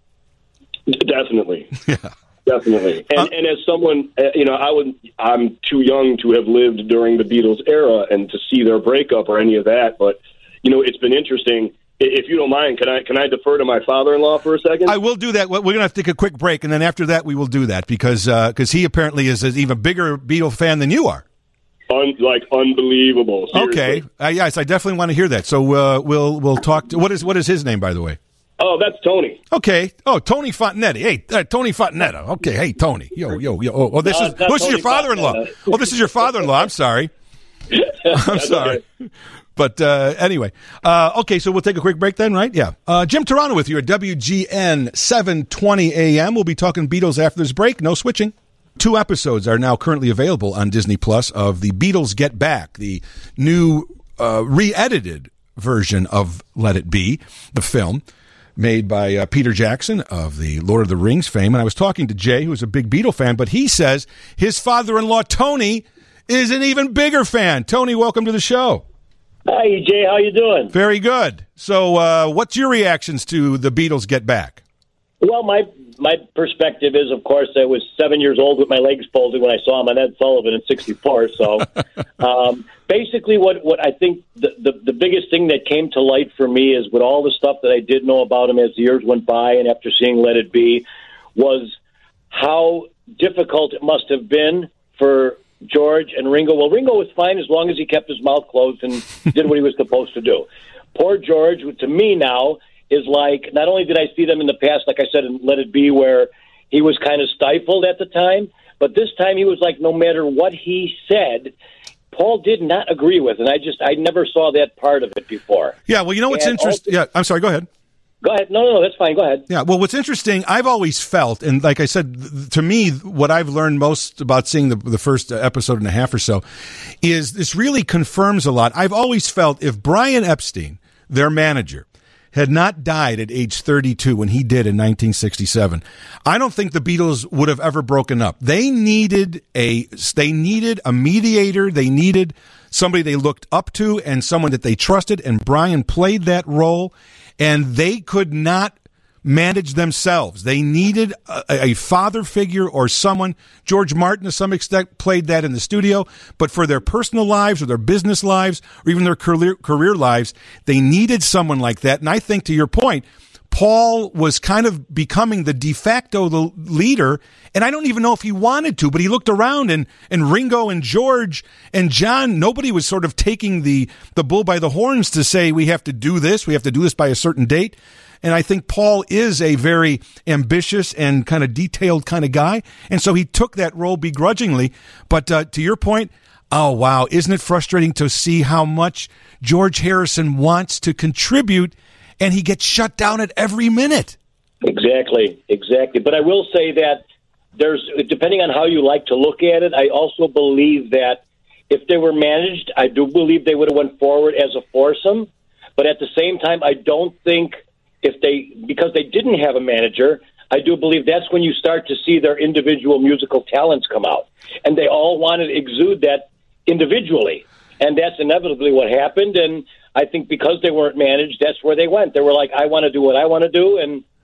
Definitely. Yeah. Definitely. And, Uh, and as someone, uh, you know, I would, I'm too young to have lived during the Beatles era and to see their breakup or any of that. But, you know, it's been interesting. I- If you don't mind, can I can I defer to my father-in-law for a second? I will do that. We're going to have to take a quick break, and then after that, we will do that because because he apparently is an even bigger Beatle fan than you are. Un- like unbelievable. Seriously. Okay. Uh, yes, I definitely want to hear that. So uh, we'll we'll talk. To, what is what is his name, by the way? Oh, that's Tony. Okay. Oh, Tony Fontanetti. Hey, uh, Tony Fontanetta. Okay. Hey, Tony. Yo, yo, yo. Oh, oh this No, is it's not this is your Tony father-in-law. Fontanetta. Oh, this is your father-in-law. I'm sorry. I'm That's sorry. okay. But uh, anyway, uh, okay, so we'll take a quick break then, right? Yeah. Uh, Jim Toronto with you at W G N seven twenty A M. We'll be talking Beatles after this break. No switching. Two episodes are now currently available on Disney Plus of The Beatles Get Back, the new uh, re-edited version of Let It Be, the film made by uh, Peter Jackson of the Lord of the Rings fame. And I was talking to Jay, who's a big Beatle fan, but he says his father-in-law, Tony, is an even bigger fan. Tony, welcome to the show. Hi, Jay. How you doing? Very good. So uh, what's your reactions to The Beatles Get Back? Well, my my perspective is, of course, I was seven years old with my legs folded when I saw him on Ed Sullivan in sixty-four. So um, basically what, what I think the, the, the biggest thing that came to light for me is with all the stuff that I did know about him as the years went by and after seeing Let It Be was how difficult it must have been for George and Ringo. Well, Ringo was fine as long as he kept his mouth closed and did what he was supposed to do. Poor George, to me now, is like, not only did I see them in the past, like I said, in Let It Be, where he was kind of stifled at the time, but this time he was like, no matter what he said, Paul did not agree with, and I just, I never saw that part of it before. Yeah, well, you know what's And interesting? Yeah, I'm sorry, go ahead. Go ahead. No, no, no, that's fine. Go ahead. Yeah, well, what's interesting, I've always felt, and like I said, th- to me, what I've learned most about seeing the, the first episode and a half or so is this really confirms a lot. I've always felt if Brian Epstein, their manager, had not died at age thirty-two when he did in nineteen sixty-seven, I don't think the Beatles would have ever broken up. They needed a, they needed a mediator. They needed somebody they looked up to and someone that they trusted, and Brian played that role. And they could not manage themselves. They needed a, a father figure or someone. George Martin, to some extent, played that in the studio. But for their personal lives or their business lives or even their career, career lives, they needed someone like that. And I think, to your point, Paul was kind of becoming the de facto the leader, and I don't even know if he wanted to, but he looked around, and, and Ringo and George and John, nobody was sort of taking the, the bull by the horns to say, we have to do this, we have to do this by a certain date. And I think Paul is a very ambitious and kind of detailed kind of guy, and so he took that role begrudgingly. But uh, to your point, oh, wow, isn't it frustrating to see how much George Harrison wants to contribute, and he gets shut down at every minute? Exactly, exactly. But I will say that there's, depending on how you like to look at it, I also believe that if they were managed, I do believe they would have went forward as a foursome. But at the same time, I don't think if they, because they didn't have a manager, I do believe that's when you start to see their individual musical talents come out. And they all wanted to exude that individually. And that's inevitably what happened. And I think because they weren't managed, that's where they went. They were like, I want to do what I want to do, and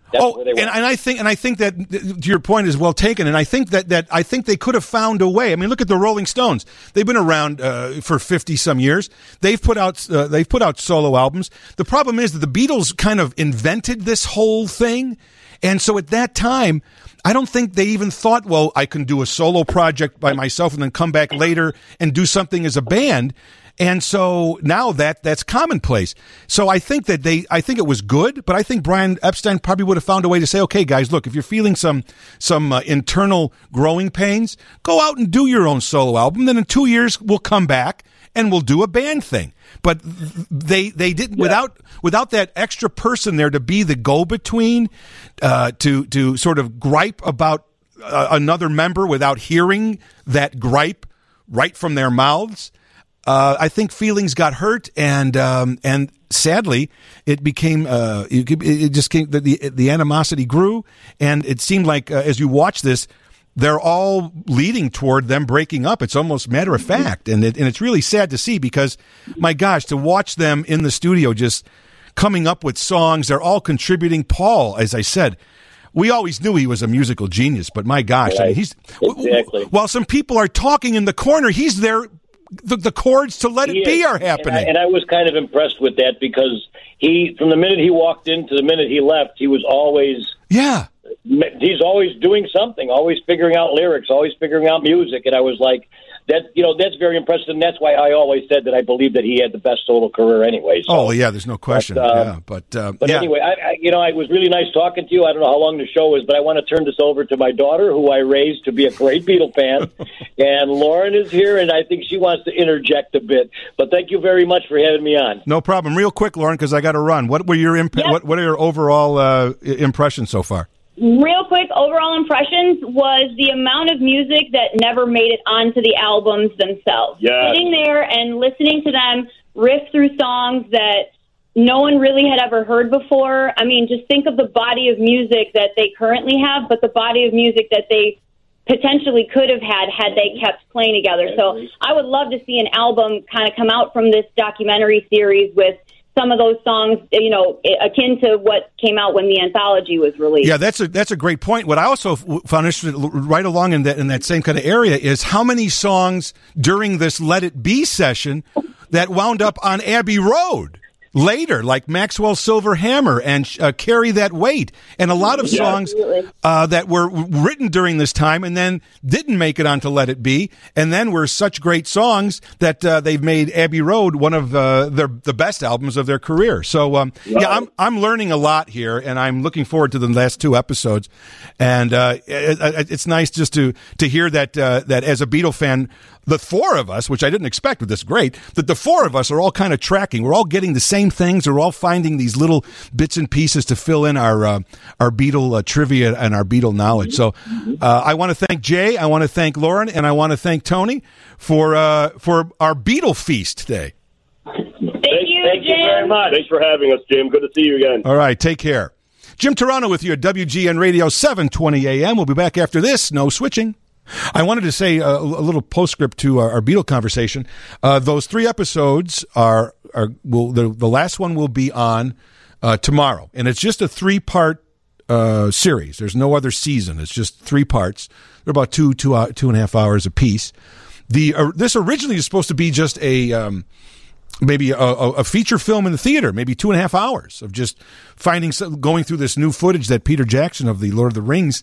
That's oh, where they were. and, and I think, and I think that to your point is well taken. And I think that, that I think they could have found a way. I mean, look at the Rolling Stones. They've been around uh, for fifty some years. They've put out uh, they've put out solo albums. The problem is that the Beatles kind of invented this whole thing, and so at that time, I don't think they even thought, well, I can do a solo project by myself and then come back later and do something as a band. And so now that that's commonplace. So I think that they, I think it was good, but I think Brian Epstein probably would have found a way to say, okay, guys, look, if you're feeling some, some uh, internal growing pains, go out and do your own solo album. Then in two years, we'll come back and we'll do a band thing. But they, they didn't, yeah. without, without that extra person there to be the go-between, uh, to, to sort of gripe about uh, another member without hearing that gripe right from their mouths. Uh, I think feelings got hurt, and um, and sadly, it became uh, it, it just came the, the the animosity grew, and it seemed like uh, as you watch this, they're all leading toward them breaking up. It's almost matter of fact, and it, and it's really sad to see because, my gosh, to watch them in the studio just coming up with songs, they're all contributing. Paul, as I said, we always knew he was a musical genius, but my gosh, right. I mean, he's exactly. while some people are talking in the corner, he's there. The, the chords to Let It Be are happening. And I, and I was kind of impressed with that because he, from the minute he walked in to the minute he left, he was always, yeah, he's always doing something, always figuring out lyrics, always figuring out music. And I was like, that, you know, that's very impressive. And that's why I always said that I believe that he had the best solo career anyway. So, oh, yeah, there's no question. But, uh, yeah, but, uh, but yeah. anyway, I, I, you know, it was really nice talking to you. I don't know how long the show is, but I want to turn this over to my daughter, who I raised to be a great Beatle fan. And Lauren is here, and I think she wants to interject a bit. But thank you very much for having me on. No problem. Real quick, Lauren, because I got to run. What were your imp- yep. what, what are your overall uh, impressions so far? Real quick, overall impressions was the amount of music that never made it onto the albums themselves. Yeah. Sitting there and listening to them riff through songs that no one really had ever heard before. I mean, just think of the body of music that they currently have, but the body of music that they potentially could have had had they kept playing together. So I would love to see an album kind of come out from this documentary series with some of those songs, you know, akin to what came out when the anthology was released. Yeah, that's a that's a great point. What I also found interesting right along in that in that same kind of area is how many songs during this Let It Be session that wound up on Abbey Road later, like Maxwell's Silver Hammer and uh, Carry That Weight, and a lot of songs uh, that were written during this time and then didn't make it onto Let It Be, and then were such great songs that uh, they've made Abbey Road one of uh, their the best albums of their career. So um, right. yeah, I'm I'm learning a lot here, and I'm looking forward to the last two episodes. And uh, it, it's nice just to to hear that uh, that as a Beatle fan, the four of us, which I didn't expect with this great, that the four of us are all kind of tracking. We're all getting the same things. We're all finding these little bits and pieces to fill in our uh, our Beatle uh, trivia and our Beatle knowledge. So uh, I want to thank Jay, I want to thank Lauren, and I want to thank Tony for uh, for our Beatle feast today. Thank you, Thank Jim. you very much. Thanks for having us, Jim. Good to see you again. All right, take care. Jim Turano with you at W G N Radio, seven twenty A M. We'll be back after this. No switching. I wanted to say a, a little postscript to our, our Beatle conversation. Uh, those three episodes are are will the, the last one will be on uh, tomorrow, and it's just a three part uh, series. There's no other season. It's just three parts. They're about two two uh, two and a half hours apiece. The uh, this originally is supposed to be just a um, maybe a, a feature film in the theater, maybe two and a half hours of just finding some, going through this new footage that Peter Jackson of the Lord of the Rings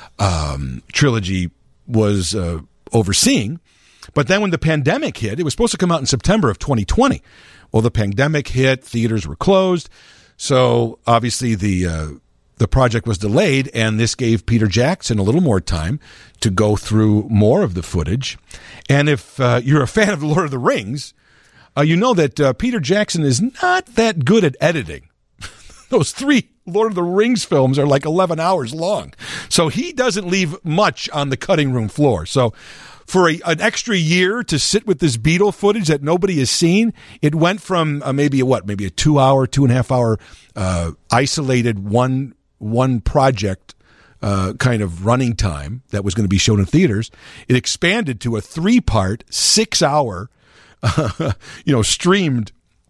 um, trilogy was uh, overseeing. But then when the pandemic hit, it was supposed to come out in September of twenty twenty. Well, the pandemic hit, theaters were closed, so obviously the uh, the project was delayed, and this gave Peter Jackson a little more time to go through more of the footage. And if uh, you're a fan of The Lord of the Rings, uh, you know that uh, Peter Jackson is not that good at editing. Those three Lord of the Rings films are like eleven hours long. So he doesn't leave much on the cutting room floor. So for a, an extra year to sit with this Beatle footage that nobody has seen, it went from uh, maybe a what, maybe a two hour, two and a half hour uh, isolated one one project uh, kind of running time that was going to be shown in theaters. It expanded to a three part, six hour, uh, you know, streamed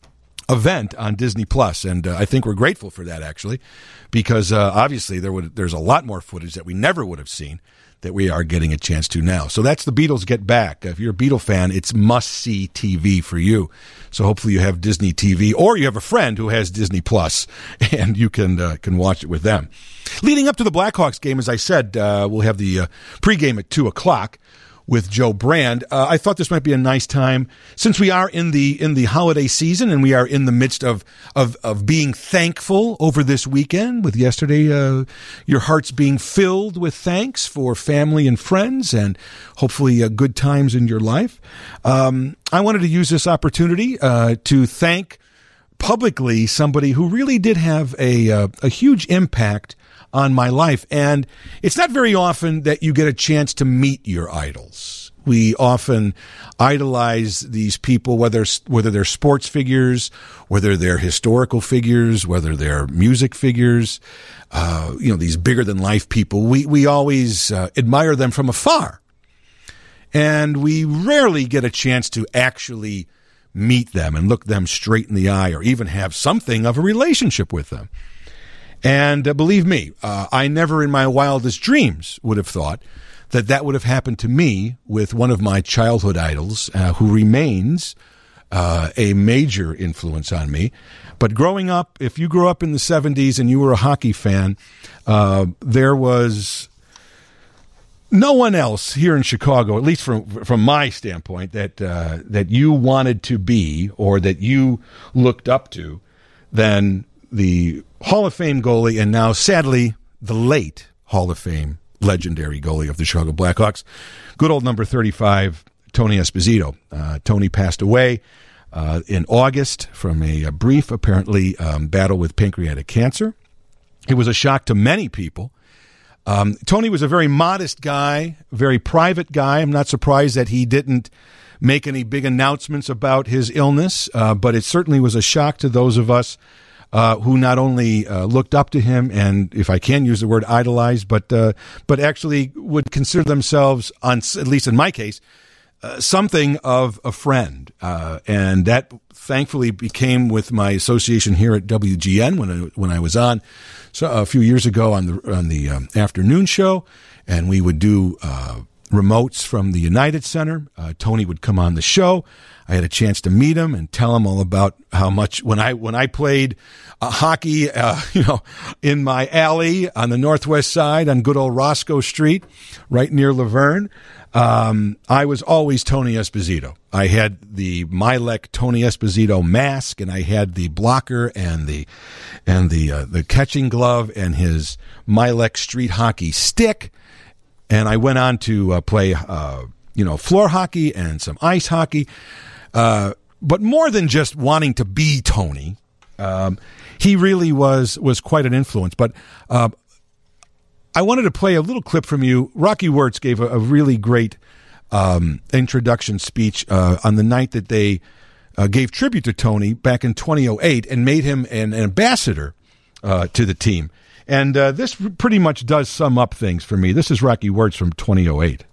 event on Disney Plus, and uh, I think we're grateful for that, actually, because uh, obviously there would there's a lot more footage that we never would have seen that we are getting a chance to now. So that's The Beatles Get Back. If you're a Beatle fan, it's must-see T V for you. So hopefully you have Disney T V, or you have a friend who has Disney Plus, and you can uh, can watch it with them. Leading up to the Blackhawks game, as I said, uh, we'll have the uh, pregame at two o'clock with Joe Brand. Uh, I thought this might be a nice time, since we are in the in the holiday season and we are in the midst of of, of being thankful over this weekend, with yesterday uh, your hearts being filled with thanks for family and friends and hopefully uh, good times in your life. Um, I wanted to use this opportunity uh, to thank publicly somebody who really did have a uh, a huge impact on my life. And it's not very often that you get a chance to meet your idols. We often idolize these people, whether whether they're sports figures, whether they're historical figures, whether they're music figures, uh, you know, these bigger than life people. We we always uh, admire them from afar. And we rarely get a chance to actually meet them and look them straight in the eye, or even have something of a relationship with them. And uh, believe me, uh, I never in my wildest dreams would have thought that that would have happened to me with one of my childhood idols, uh, who remains uh, a major influence on me. But growing up, if you grew up in the seventies and you were a hockey fan, uh, there was no one else here in Chicago, at least from from my standpoint, that uh, that you wanted to be, or that you looked up to, than the Hall of Fame goalie, and now, sadly, the late Hall of Fame legendary goalie of the Chicago Blackhawks, good old number thirty-five, Tony Esposito. Uh, Tony passed away uh, in August from a, a brief, apparently, um, battle with pancreatic cancer. It was a shock to many people. Um, Tony was a very modest guy, very private guy. I'm not surprised that he didn't make any big announcements about his illness, uh, but it certainly was a shock to those of us Uh, who not only uh, looked up to him and, if I can use the word, idolized, but uh, but actually would consider themselves, on at least in my case, uh, something of a friend. Uh, and that thankfully became with my association here at W G N when I, when I was on so a few years ago on the on the um, afternoon show, and we would do uh, remotes from the United Center. Uh, Tony would come on the show. I had a chance to meet him and tell him all about how much when I when I played uh, hockey, uh, you know, in my alley on the northwest side on good old Roscoe Street, right near Laverne. Um, I was always Tony Esposito. I had the Milek Tony Esposito mask, and I had the blocker and the and the uh, the catching glove and his Milek street hockey stick. And I went on to uh, play, uh, you know, floor hockey and some ice hockey. Uh, but more than just wanting to be Tony, um, he really was was quite an influence. But uh, I wanted to play a little clip from you. Rocky Wirtz gave a, a really great um, introduction speech uh, on the night that they uh, gave tribute to Tony back in twenty oh eight and made him an, an ambassador uh, to the team. And uh, this pretty much does sum up things for me. This is Rocky Wirtz from twenty oh eight.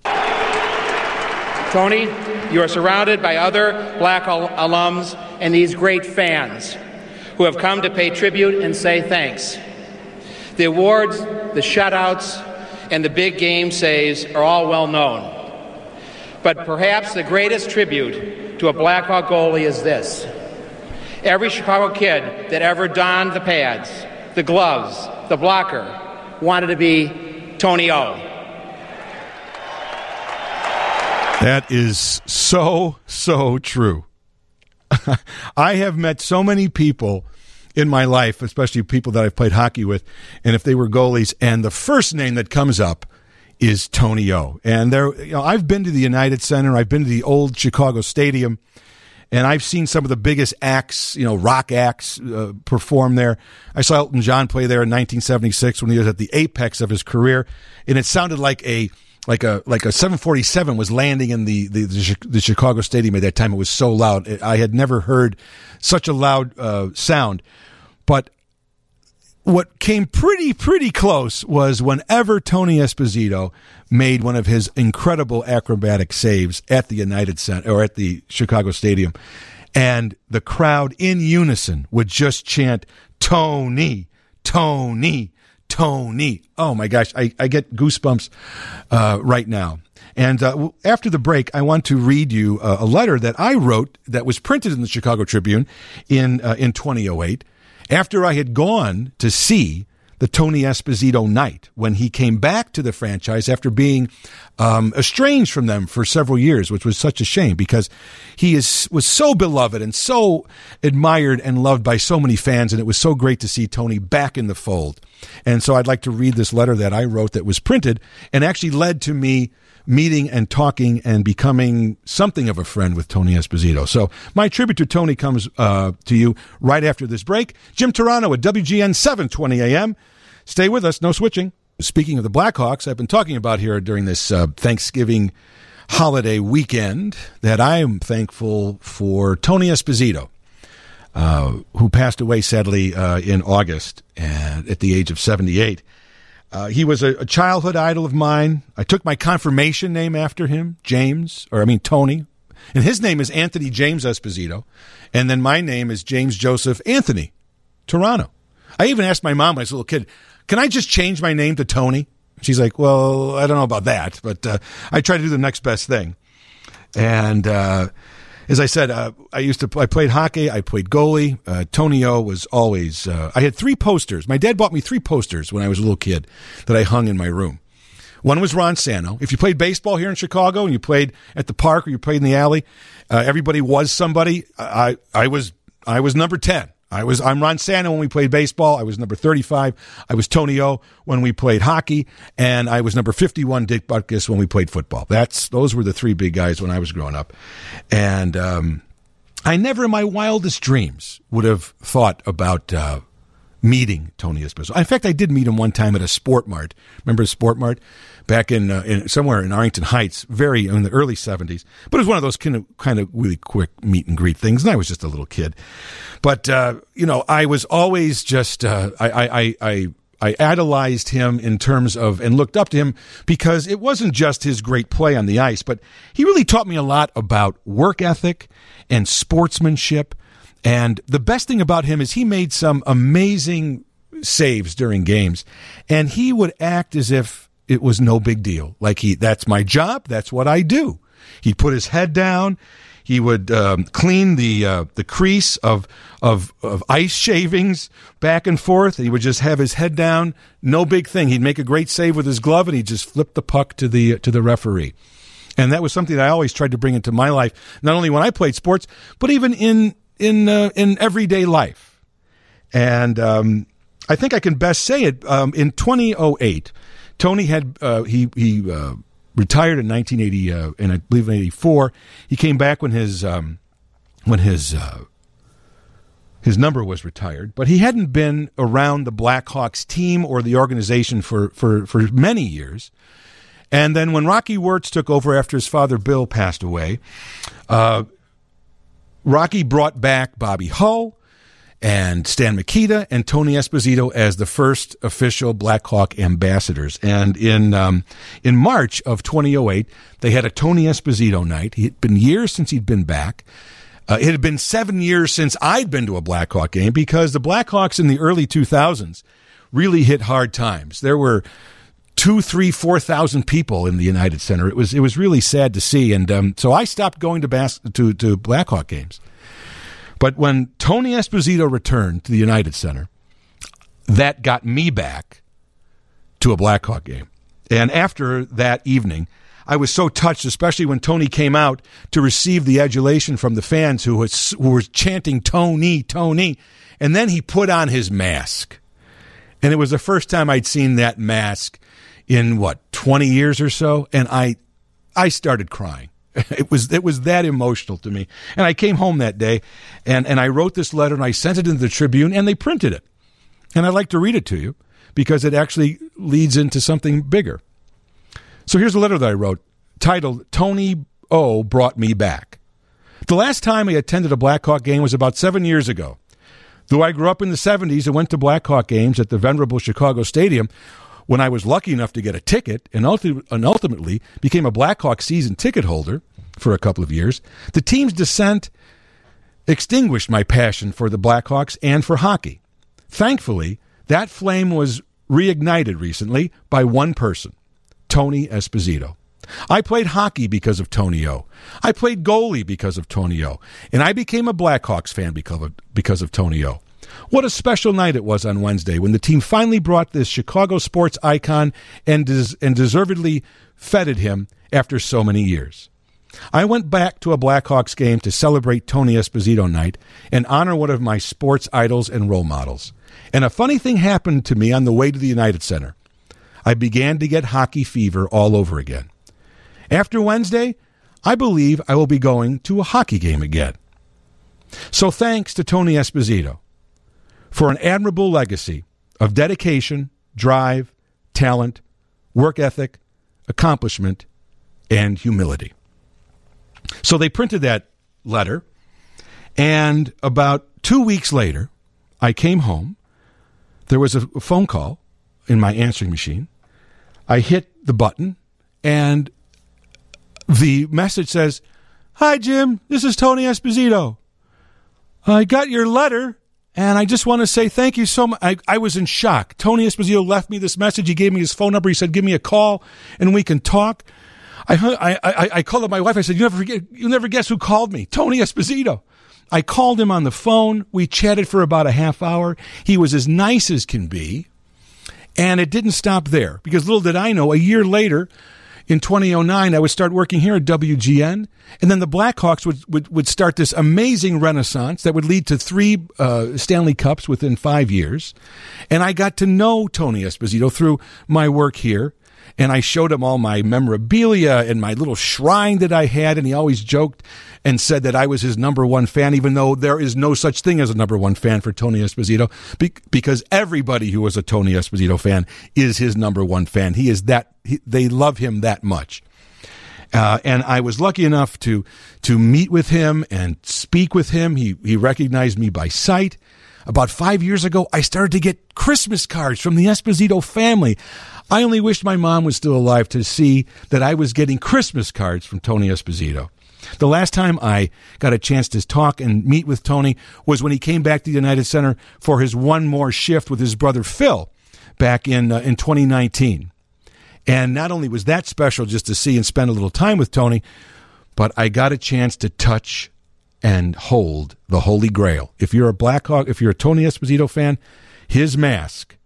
Tony, you are surrounded by other Black al- alums and these great fans who have come to pay tribute and say thanks. The awards, the shutouts, and the big game saves are all well known. But perhaps the greatest tribute to a Blackhawk goalie is this. Every Chicago kid that ever donned the pads, the gloves, the blocker, wanted to be Tony O. That is so, so true. I have met so many people in my life, especially people that I've played hockey with, and if they were goalies, and the first name that comes up is Tony O. And there, you know, I've been to the United Center, I've been to the old Chicago Stadium, and I've seen some of the biggest acts, you know, rock acts uh, perform there. I saw Elton John play there in nineteen seventy-six when he was at the apex of his career, and it sounded like a like a like a seven forty-seven was landing in the the, the, the Chicago Stadium at that time. It was so loud. I had never heard such a loud uh, sound. But what came pretty, pretty close was whenever Tony Esposito made one of his incredible acrobatic saves at the United Center or at the Chicago Stadium. and the crowd in unison would just chant, Tony, Tony, Tony. Oh, my gosh, I, I get goosebumps uh, right now. And uh, after the break, I want to read you a, a letter that I wrote that was printed in the Chicago Tribune in uh, in twenty oh eight after I had gone to see the Tony Esposito night when he came back to the franchise after being um, estranged from them for several years, which was such a shame because he is was so beloved and so admired and loved by so many fans, and it was so great to see Tony back in the fold. And so I'd like to read this letter that I wrote that was printed and actually led to me meeting and talking and becoming something of a friend with Tony Esposito. So my tribute to Tony comes uh, to you right after this break. Jim Turano at W G N seven twenty A M. Stay with us, no switching. Speaking of the Blackhawks, I've been talking about here during this uh, Thanksgiving holiday weekend that I am thankful for Tony Esposito, uh, who passed away sadly uh, in August and at the age of seventy-eight. Uh, he was a, a childhood idol of mine. I took my confirmation name after him, James, or I mean Tony. And his name is Anthony James Esposito. And then my name is James Joseph Anthony Turano. I even asked my mom when I was a little kid, can I just change my name to Tony? She's like, well, I don't know about that, but uh, I try to do the next best thing. And uh, as I said, uh, I used to I played hockey. I played goalie. Uh, Tony O was always. Uh, I had three posters. My dad bought me three posters when I was a little kid that I hung in my room. One was Ron Santo. If you played baseball here in Chicago and you played at the park or you played in the alley, uh, everybody was somebody. I I was I was number ten. I was I'm Ron Santo when we played baseball. I was number thirty-five. I was Tony O when we played hockey, and I was number fifty-one, Dick Butkus, when we played football. That's those were the three big guys when I was growing up. And um, I never in my wildest dreams would have thought about uh, meeting Tony Esposito. In fact, I did meet him one time at a Sport Mart. Remember a Sport Mart? Back in, uh, in somewhere in Arlington Heights, very in the early seventies. But it was one of those kind of kind of really quick meet and greet things, and I was just a little kid. But uh, you know, I was always just uh, I, I I I idolized him in terms of and looked up to him because it wasn't just his great play on the ice, but he really taught me a lot about work ethic and sportsmanship. And the best thing about him is he made some amazing saves during games, and he would act as if it was no big deal. Like he, that's my job. That's what I do. He'd put his head down. He would um, clean the uh, the crease of, of of ice shavings back and forth. He would just have his head down. No big thing. He'd make a great save with his glove, and he'd just flip the puck to the to the referee. And that was something that I always tried to bring into my life, not only when I played sports, but even in in uh, in everyday life. And um, I think I can best say it. Um, in twenty oh eight, Tony had uh, he he uh, retired in nineteen eighty, uh, and I believe in eighty-four. He came back when his um, when his uh, his number was retired, but he hadn't been around the Blackhawks team or the organization for for for many years. And then when Rocky Wirtz took over after his father Bill passed away, uh, Rocky brought back Bobby Hull and Stan Mikita and Tony Esposito as the first official Blackhawk ambassadors. And in um, in March of twenty oh eight, they had a Tony Esposito night. It had been years since he'd been back. Uh, it had been seven years since I'd been to a Blackhawk game because the Blackhawks in the early two thousands really hit hard times. There were two, three, four thousand people in the United Center. It was it was really sad to see, and um, so I stopped going to bas- to to Blackhawk games. But when Tony Esposito returned to the United Center, that got me back to a Blackhawk game. And after that evening, I was so touched, especially when Tony came out to receive the adulation from the fans who was who were chanting Tony, Tony, and then he put on his mask, and it was the first time I'd seen that mask in what, twenty years or so, and I I started crying. It was it was that emotional to me. And I came home that day, and, and I wrote this letter, and I sent it into the Tribune, and they printed it. And I'd like to read it to you, because it actually leads into something bigger. So here's a letter that I wrote, titled, Tony O Brought Me Back. The last time I attended a Blackhawk game was about seven years ago. Though I grew up in the seventies and went to Blackhawk games at the venerable Chicago Stadium, when I was lucky enough to get a ticket and ultimately became a Blackhawk season ticket holder for a couple of years, the team's descent extinguished my passion for the Blackhawks and for hockey. Thankfully, that flame was reignited recently by one person, Tony Esposito. I played hockey because of Tony O. I played goalie because of Tony O. And I became a Blackhawks fan because of, because of Tony O. What a special night it was on Wednesday when the team finally brought this Chicago sports icon and, des- and deservedly feted him after so many years. I went back to a Blackhawks game to celebrate Tony Esposito night and honor one of my sports idols and role models. And a funny thing happened to me on the way to the United Center. I began to get hockey fever all over again. After Wednesday, I believe I will be going to a hockey game again. So thanks to Tony Esposito for an admirable legacy of dedication, drive, talent, work ethic, accomplishment, and humility. So they printed that letter, and about two weeks later, I came home. There was a phone call in my answering machine. I hit the button, and the message says, "Hi, Jim. This is Tony Esposito. I got your letter, and I just want to say thank you so much." I, I was in shock. Tony Esposito left me this message. He gave me his phone number. He said, "Give me a call, and we can talk." I, I, I, I called up my wife. I said, you never forget, you'll never guess who called me. Tony Esposito. I called him on the phone. We chatted for about a half hour. He was as nice as can be. And it didn't stop there, because little did I know, a year later, in twenty oh nine, I would start working here at W G N. And then the Blackhawks would, would, would start this amazing renaissance that would lead to three uh, Stanley Cups within five years. And I got to know Tony Esposito through my work here. And I showed him all my memorabilia and my little shrine that I had. And he always joked and said that I was his number one fan, even though there is no such thing as a number one fan for Tony Esposito, be- because everybody who was a Tony Esposito fan is his number one fan. He is that, he, they love him that much. Uh, and I was lucky enough to, to meet with him and speak with him. He, he recognized me by sight. About five years ago, I started to get Christmas cards from the Esposito family. I only wished my mom was still alive to see that I was getting Christmas cards from Tony Esposito. The last time I got a chance to talk and meet with Tony was when he came back to the United Center for his one more shift with his brother Phil back in uh, in twenty nineteen. And not only was that special just to see and spend a little time with Tony, but I got a chance to touch and hold the Holy Grail. If you're a Blackhawk, if you're a Tony Esposito fan, his mask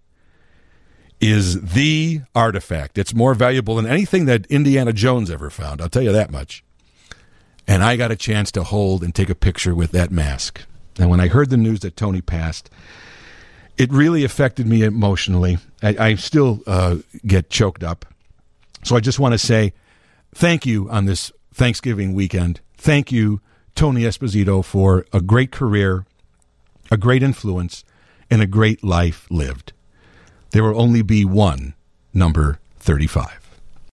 is the artifact. It's more valuable than anything that Indiana Jones ever found. I'll tell you that much. And I got a chance to hold and take a picture with that mask. And when I heard the news that Tony passed, it really affected me emotionally. I, I still uh, get choked up. So I just want to say thank you on this Thanksgiving weekend. Thank you, Tony Esposito, for a great career, a great influence, and a great life lived. There will only be one number thirty-five.